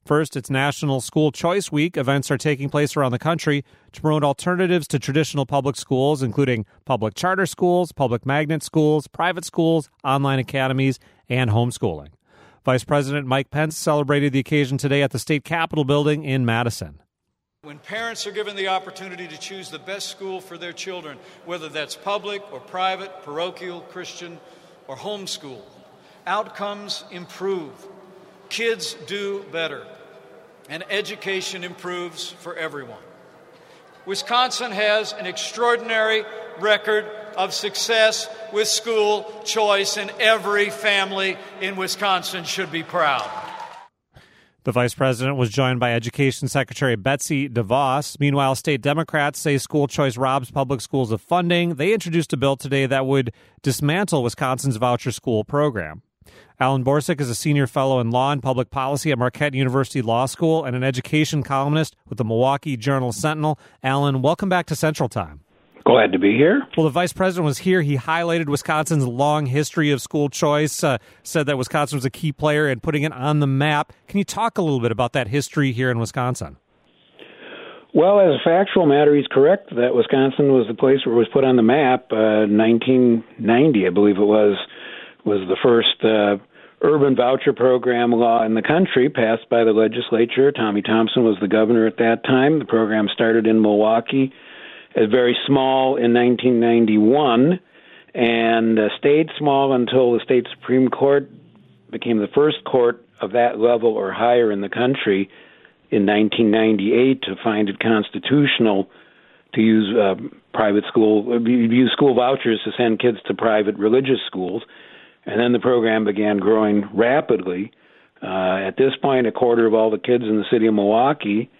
First, it's National School Choice Week. Events are taking place around the country to promote alternatives to traditional public schools, including public charter schools, public magnet schools, private schools, online academies, and homeschooling. Vice President Mike Pence celebrated the occasion today at the State Capitol building in Madison. When parents are given the opportunity to choose the best school for their children, whether that's public or private, parochial, Christian, or homeschool, outcomes improve. Kids do better, and education improves for everyone. Wisconsin has an extraordinary record of success with school choice, and every family in Wisconsin should be proud. The vice president was joined by Education Secretary Betsy DeVos. Meanwhile, state Democrats say school choice robs public schools of funding. They introduced a bill today that would dismantle Wisconsin's voucher school program. Alan Borsuk is a senior fellow in law and public policy at Marquette University Law School and an education columnist with the Milwaukee Journal-Sentinel. Alan, welcome back to Central Time. Glad to be here. Well, the vice president was here. He highlighted Wisconsin's long history of school choice, said that Wisconsin was a key player in putting it on the map. Can you talk a little bit about that history here in Wisconsin? Well, as a factual matter, he's correct that Wisconsin was the place where it was put on the map. 1990, I believe it was the first urban voucher program law in the country passed by the legislature. Tommy Thompson was the governor at that time. The program started in Milwaukee. Very small in 1991 and stayed small until the state Supreme Court became the first court of that level or higher in the country in 1998 to find it constitutional to use use school vouchers to send kids to private religious schools. And then the program began growing rapidly. At this point, a quarter of all the kids in the city of Milwaukee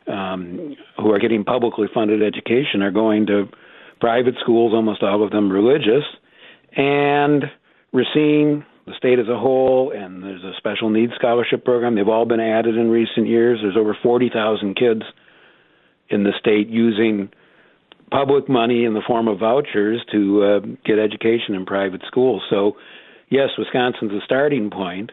who are getting publicly funded education are going to private schools, almost all of them religious. And we're seeing the state as a whole, and there's a special needs scholarship program. They've all been added in recent years. There's over 40,000 kids in the state using public money in the form of vouchers to get education in private schools. So, yes, Wisconsin's a starting point.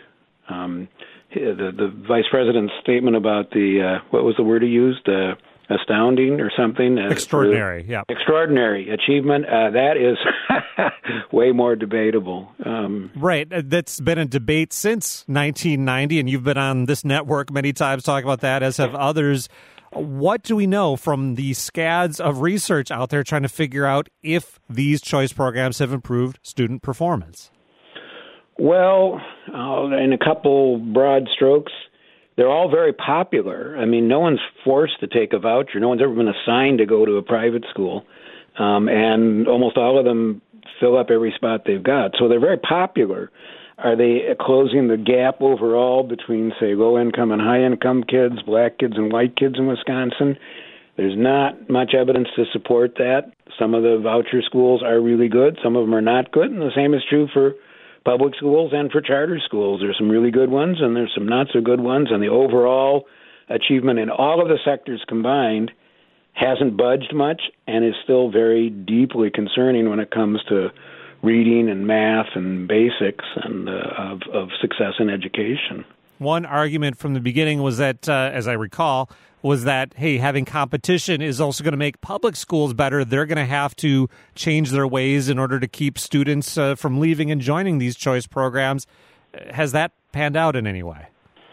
The vice president's statement about the, what was the word he used? Astounding or something? Extraordinary, yeah. Extraordinary achievement. That is way more debatable. Right. That's been a debate since 1990, and you've been on this network many times talking about that, as have others. What do we know from the scads of research out there trying to figure out if these choice programs have improved student performance? Well, in a couple broad strokes, they're all very popular. I mean, no one's forced to take a voucher. No one's ever been assigned to go to a private school. And almost all of them fill up every spot they've got. So they're very popular. Are they closing the gap overall between, say, low-income and high-income kids, black kids and white kids in Wisconsin? There's not much evidence to support that. Some of the voucher schools are really good. Some of them are not good. And the same is true for public schools and for charter schools. There's some really good ones and there's some not so good ones, and the overall achievement in all of the sectors combined hasn't budged much and is still very deeply concerning when it comes to reading and math and basics and of success in education. One argument from the beginning was that, as I recall, was that, hey, having competition is also going to make public schools better. They're going to have to change their ways in order to keep students from leaving and joining these choice programs. Has that panned out in any way?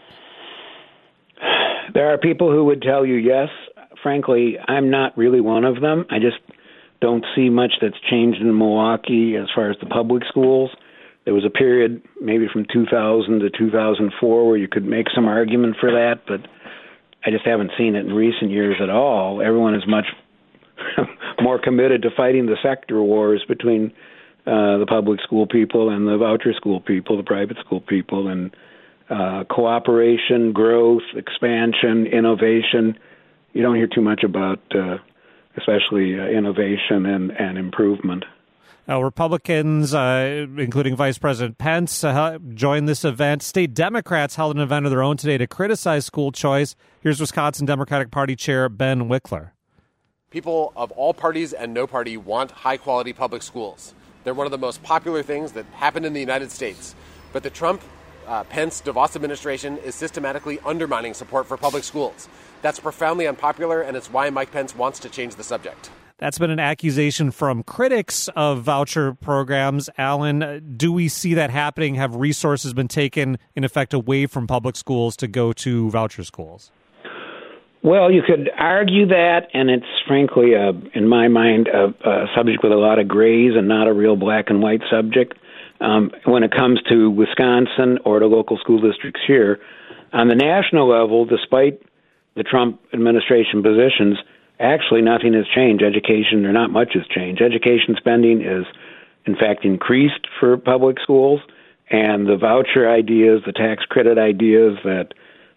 There are people who would tell you yes. Frankly, I'm not really one of them. I just don't see much that's changed in Milwaukee as far as the public schools. There was a period, maybe from 2000 to 2004, where you could make some argument for that, but I just haven't seen it in recent years at all. Everyone is much more committed to fighting the sector wars between the public school people and the voucher school people, the private school people, and cooperation, growth, expansion, innovation. You don't hear too much about especially innovation and improvement. Republicans, including Vice President Pence, joined this event. State Democrats held an event of their own today to criticize school choice. Here's Wisconsin Democratic Party Chair Ben Wickler. People of all parties and no party want high-quality public schools. They're one of the most popular things that happened in the United States. But the Trump Pence DeVos administration is systematically undermining support for public schools. That's profoundly unpopular, and it's why Mike Pence wants to change the subject. That's been an accusation from critics of voucher programs. Alan, do we see that happening? Have resources been taken, in effect, away from public schools to go to voucher schools? Well, you could argue that, and it's frankly, in my mind, a subject with a lot of grays and not a real black and white subject. When it comes to Wisconsin or the local school districts here, on the national level, despite the Trump administration positions, actually nothing has changed. Education, or not much has changed. Education spending is, in fact, increased for public schools, and the voucher ideas, the tax credit ideas that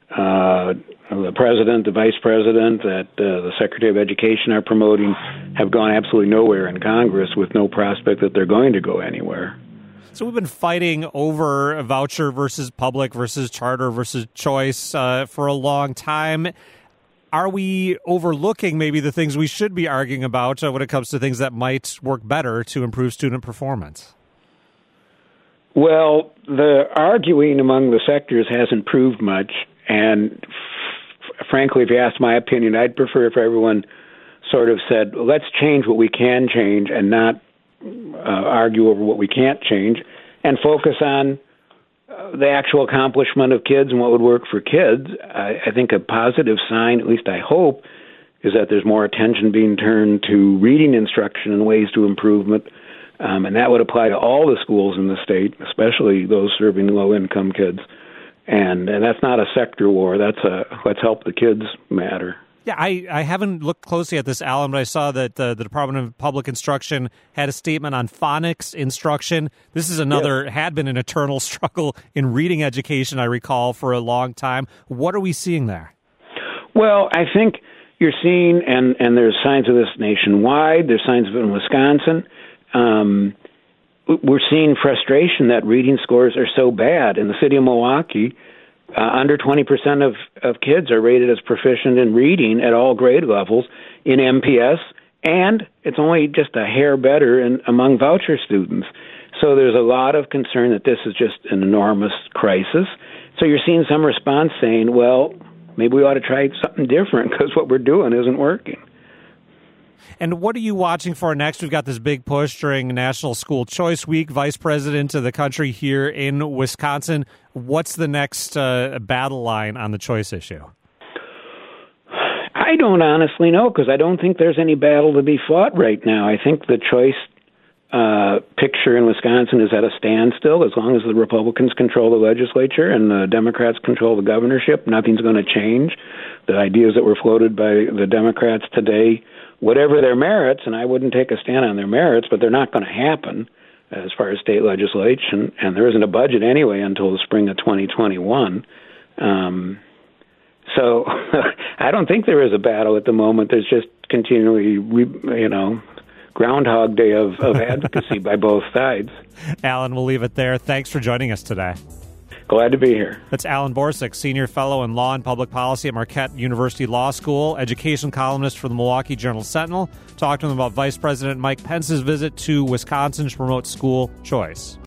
the president, the vice president, that the Secretary of Education are promoting have gone absolutely nowhere in Congress, with no prospect that they're going to go anywhere. So we've been fighting over a voucher versus public versus charter versus choice for a long time. Are we overlooking maybe the things we should be arguing about when it comes to things that might work better to improve student performance? Well, the arguing among the sectors hasn't proved much. And frankly, if you ask my opinion, I'd prefer if everyone sort of said, let's change what we can change and not argue over what we can't change, and focus on the actual accomplishment of kids and what would work for kids. I think a positive sign, at least I hope, is that there's more attention being turned to reading instruction and ways to improvement, and that would apply to all the schools in the state, especially those serving low-income kids. And that's not a sector war. That's a let's help the kids matter. Yeah, I haven't looked closely at this, Alan, but I saw that the Department of Public Instruction had a statement on phonics instruction. This is had been an eternal struggle in reading education, I recall, for a long time. What are we seeing there? Well, I think you're seeing, and there's signs of this nationwide, there's signs of it in Wisconsin. We're seeing frustration that reading scores are so bad. In the city of Milwaukee, under 20% of kids are rated as proficient in reading at all grade levels in MPS, and it's only just a hair better among voucher students. So there's a lot of concern that this is just an enormous crisis. So you're seeing some response saying, well, maybe we ought to try something different because what we're doing isn't working. And what are you watching for next? We've got this big push during National School Choice Week, vice president of the country here in Wisconsin. What's the next battle line on the choice issue? I don't honestly know, because I don't think there's any battle to be fought right now. I think the choice picture in Wisconsin is at a standstill. As long as the Republicans control the legislature and the Democrats control the governorship, nothing's going to change. The ideas that were floated by the Democrats today, whatever their merits, and I wouldn't take a stand on their merits, but they're not going to happen as far as state legislation, and there isn't a budget anyway until the spring of 2021. So I don't think there is a battle at the moment. There's just continually, Groundhog Day of advocacy by both sides. Alan, we'll leave it there. Thanks for joining us today. Glad to be here. That's Alan Borsuk, Senior Fellow in Law and Public Policy at Marquette University Law School, education columnist for the Milwaukee Journal-Sentinel. Talked to him about Vice President Mike Pence's visit to Wisconsin to promote school choice.